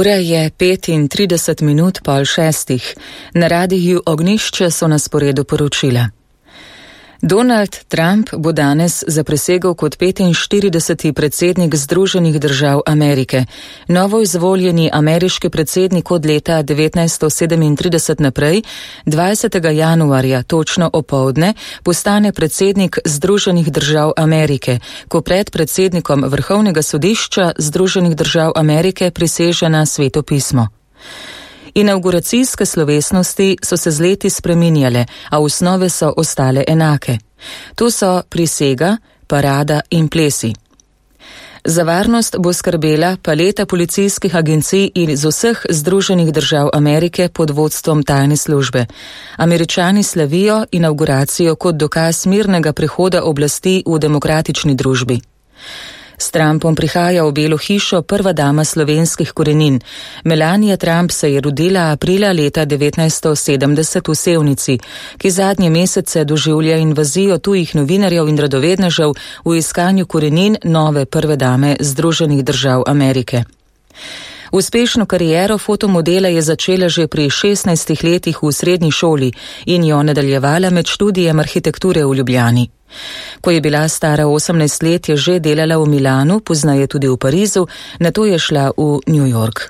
Ura je 35:35. Na radiju Ognjišče so na sporedu poročila. Donald Trump bo danes zaprisegel kot 45. predsednik Združenih držav Amerike. Novo izvoljeni ameriški predsednik od leta 1937 naprej, 20. januarja točno opoldne, postane predsednik Združenih držav Amerike, ko pred predsednikom Vrhovnega sodišča Združenih držav Amerike priseže na Sveto pismo. Inavguracijske slovesnosti so se z leti spreminjale, a osnove so ostale enake. To so prisega, parada in plesi. Za varnost bo skrbela paleta policijskih agencij iz vseh Združenih držav Amerike pod vodstvom tajne službe. Američani slavijo inavguracijo kot dokaz mirnega prehoda oblasti v demokratični družbi. S Trumpom prihaja v Belo hišo prva dama slovenskih korenin. Melania Trump se je rodila aprila leta 1970 v Sevnici, ki zadnje mesece doživlja invazijo tujih novinarjev in radovednežev v iskanju korenin nove prve dame Združenih držav Amerike. Uspešno kariero fotomodela je začela že pri 16 letih v srednji šoli in jo nadaljevala med študijem arhitekture v Ljubljani. Ko je bila stara 18 let, je že delala v Milanu, poznaje tudi v Parizu, nato je šla v New York.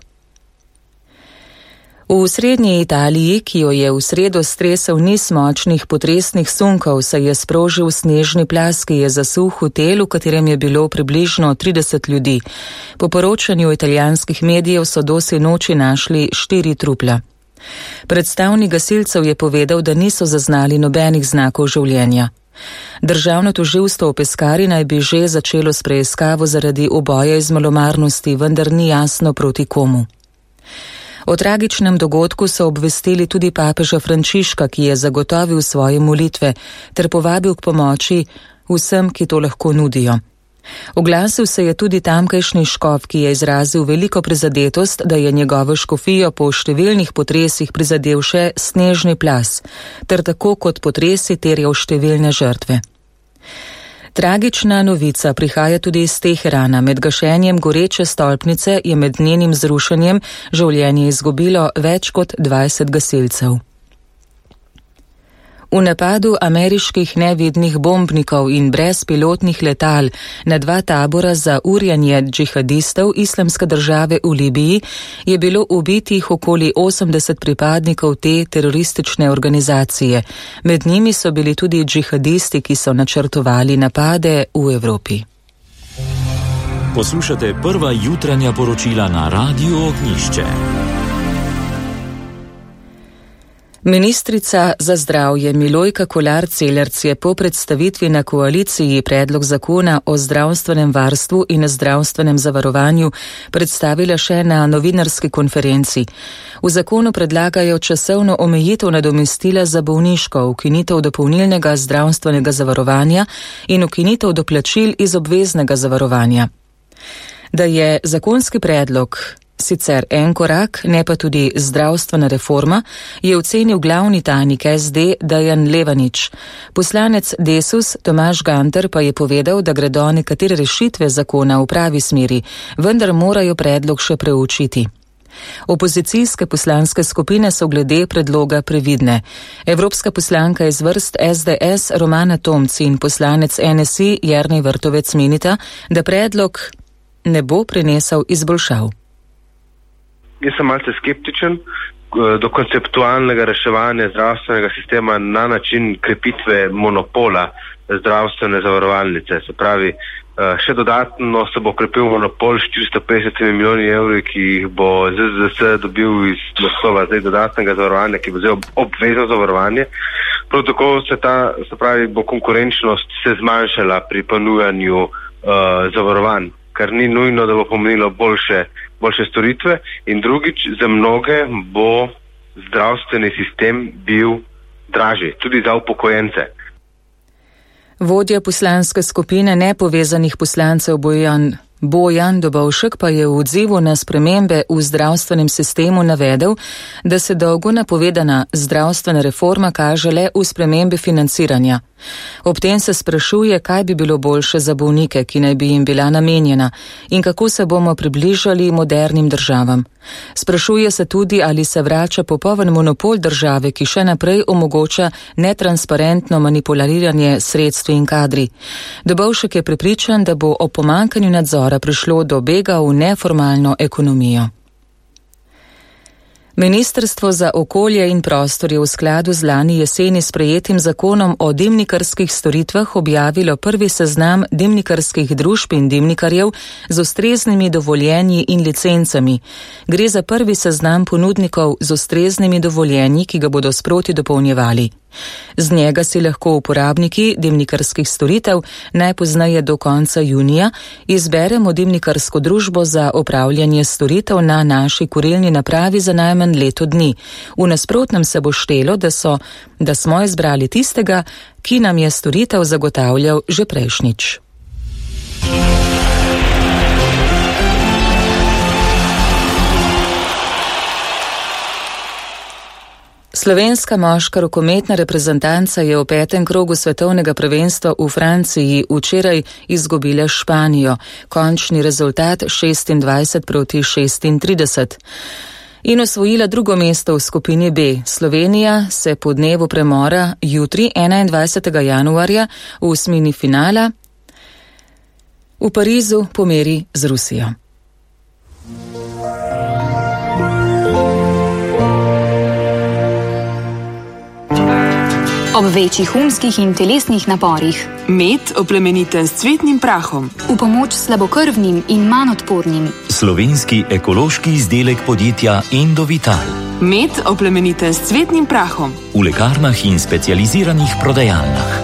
V srednji Italiji, ki jo je v sredo stresel niz močnih potresnih sunkov, se je sprožil snežni plaz, ki je zasul hotel, v katerem je bilo približno 30 ljudi. Po poročanju italijanskih medijev so do sinoči našli 4 trupla. Predstavnik gasilcev je povedal, da niso zaznali nobenih znakov življenja. Državno tožilstvo v Peskari naj bi že začelo s preiskavo zaradi uboja iz malomarnosti, vendar ni jasno proti komu. O tragičnem dogodku so obvestili tudi papeža Frančiška, ki je zagotovil svoje molitve ter povabil k pomoči vsem, ki to lahko nudijo. Oglasil se je tudi tamkajšnji škof, ki je izrazil veliko prizadetost, da je njegovo škofijo po številnih potresih prizadel še snežni plaz, ter tako kot potresi terjal številne žrtve. Tragična novica prihaja tudi iz Teherana. Med gašenjem goreče stolpnice je med njenim zrušenjem življenje izgubilo več kot 20 gasilcev. V napadu ameriških nevidnih bombnikov in brezpilotnih letal na 2 tabora za urjanje džihadistov Islamske države v Libiji je bilo ubitih okoli 80 pripadnikov te teroristične organizacije. Med njimi so bili tudi džihadisti, ki so načrtovali napade v Evropi. Poslušate prva jutranja poročila na Radiju Ognjišče. Ministrica za zdravje Milojka Kolar Celerc je po predstavitvi na koaliciji predlog zakona o zdravstvenem varstvu in zdravstvenem zavarovanju predstavila še na novinarski konferenci. V zakonu predlagajo časovno omejitev nadomestila za bolniško, ukinitev dopolnilnega zdravstvenega zavarovanja in ukinitev doplačil iz obveznega zavarovanja. Da je zakonski predlog sicer en korak, ne pa tudi zdravstvena reforma, je ocenil glavni tajnik SD Dejan Levanič. Poslanec Desus Tomaž Gantar pa je povedal, da gredo nekatere rešitve zakona v pravi smeri, vendar morajo predlog še preučiti. Opozicijske poslanske skupine so glede predloga previdne. Evropska poslanka iz vrst SDS Romana Tomc in poslanec NSI Jernej Vrtovec menita, da predlog ne bo prinesel izboljšav. Jaz sem malce skeptičen do konceptualnega reševanja zdravstvenega sistema na način krepitve monopola zdravstvene zavarovalnice. Se pravi, še dodatno se bo krepil monopol 450 milijoni evrov, ki jih bo ZZS dobil iz naslova dodatnega zavarovanja, ki bo zdaj obvezno zavarovanje. Prav tako bo konkurenčnost se zmanjšala pri ponujanju zavarovanj, kar ni nujno, da bo pomenilo boljše storitve, in drugič, za mnoge bo zdravstveni sistem bil dražji, tudi za upokojence. Vodja poslanske skupine nepovezanih poslancev Bojan Bojan Dobovšek pa je v odzivu na spremembe v zdravstvenem sistemu navedel, da se dolgo napovedana zdravstvena reforma kaže le v spremembi financiranja. Ob tem se sprašuje, kaj bi bilo boljše za bolnike, ki naj bi jim bila namenjena, in kako se bomo približali modernim državam. Sprašuje se tudi, ali se vrača popoln monopol države, ki še naprej omogoča netransparentno manipuliranje sredstvi in kadri. Dobovšek je prepričan, da bo o pomanjkanju nadzora prišlo do bega v neformalno ekonomijo. Ministrstvo za okolje in prostor je v skladu z lani jeseni sprejetim zakonom o dimnikarskih storitvah objavilo prvi seznam dimnikarskih družb in dimnikarjev z ustreznimi dovoljenji in licencami. Gre za prvi seznam ponudnikov z ustreznimi dovoljenji, ki ga bodo sproti dopolnjevali. Z njega si lahko uporabniki dimnikarskih storitev najpozneje do konca junija izberemo dimnikarsko družbo za opravljanje storitev na naši kurilni napravi za najmanj leto dni. V nasprotnem se bo štelo, da smo izbrali tistega, ki nam je storitev zagotavljal že prejšnjič. Slovenska moška rokometna reprezentanca je v 5. krogu svetovnega prvenstva v Franciji včeraj izgubila Španijo, končni rezultat 26-36. In osvojila drugo mesto v skupini B. Slovenija se po dnevu premora jutri 21. januarja v osmini finala v Parizu pomeri z Rusijo. Ob večjih umskih in telesnih naporih. Med oplemeniten s cvetnim prahom. V pomoč slabokrvnim in manj odpornim. Slovenski ekološki izdelek podjetja Endovital. Med oplemeniten s cvetnim prahom. V lekarnah in specializiranih prodajalnah.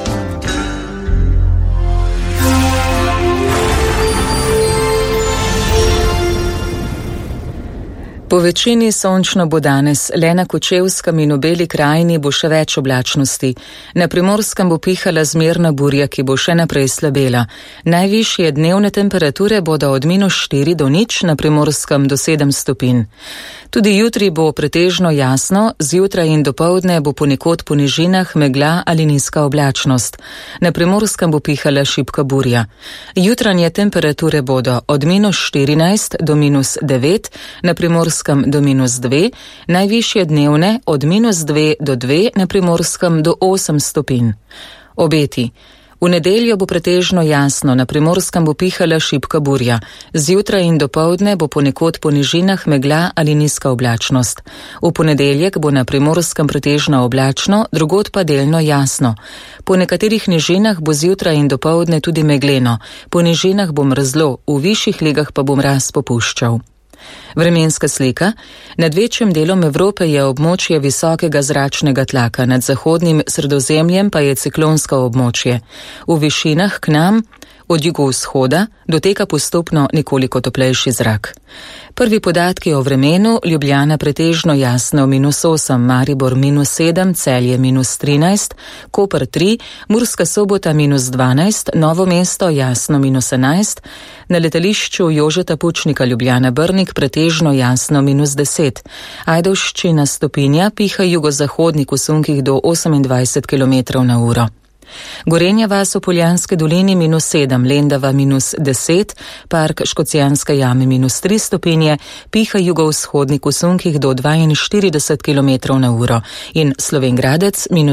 Po večini sončno bo danes, le na Kočevskem in v Beli krajini bo še več oblačnosti. Na Primorskem bo pihala zmerna burja, ki bo še naprej slabela. Najvišje dnevne temperature bodo od -4 do 0, na Primorskem do 7 stopinj. Tudi jutri bo pretežno jasno, zjutraj in dopoldne bo ponekod po nižinah megla ali nizka oblačnost. Na Primorskem bo pihala šibka burja. Jutranje temperature bodo od -14 do -9, na Primorskem do -2, najvišje dnevne od -2 do 2, na Primorskem do 8 stopinj. Obeti. V nedeljo bo pretežno jasno, na Primorskem bo pihala šibka burja. Zjutraj in dopoldne bo ponekod po nižinah megla ali nizka oblačnost. V ponedeljek bo na Primorskem pretežno oblačno, drugod pa delno jasno. Po nekaterih nižinah bo zjutraj in dopoldne tudi megleno. Po nižinah bo mrzlo, v višjih legah pa bo mraz popuščal. Vremenska slika. Nad večjim delom Evrope je območje visokega zračnega tlaka, nad zahodnim Sredozemljem pa je ciklonsko območje. V višinah k nam od jugovzhoda doteka postopno nekoliko toplejši zrak. Prvi podatki o vremenu: Ljubljana pretežno jasno -8, Maribor -7, Celje -13, Koper 3, Murska Sobota -12, Novo mesto jasno -11, na letališču Jožeta Pučnika Ljubljana Brnik pretežno jasno -10, Ajdovščina stopinja, piha jugozahodnik v sunkih do 28 km/h. Gorenja vas v Poljanske dolini -7, Lendava -10, Park Škocjanske jame -3 stopinje, piha jugovzhodnik v sunkih do 42 km/h in Slovenj Gradec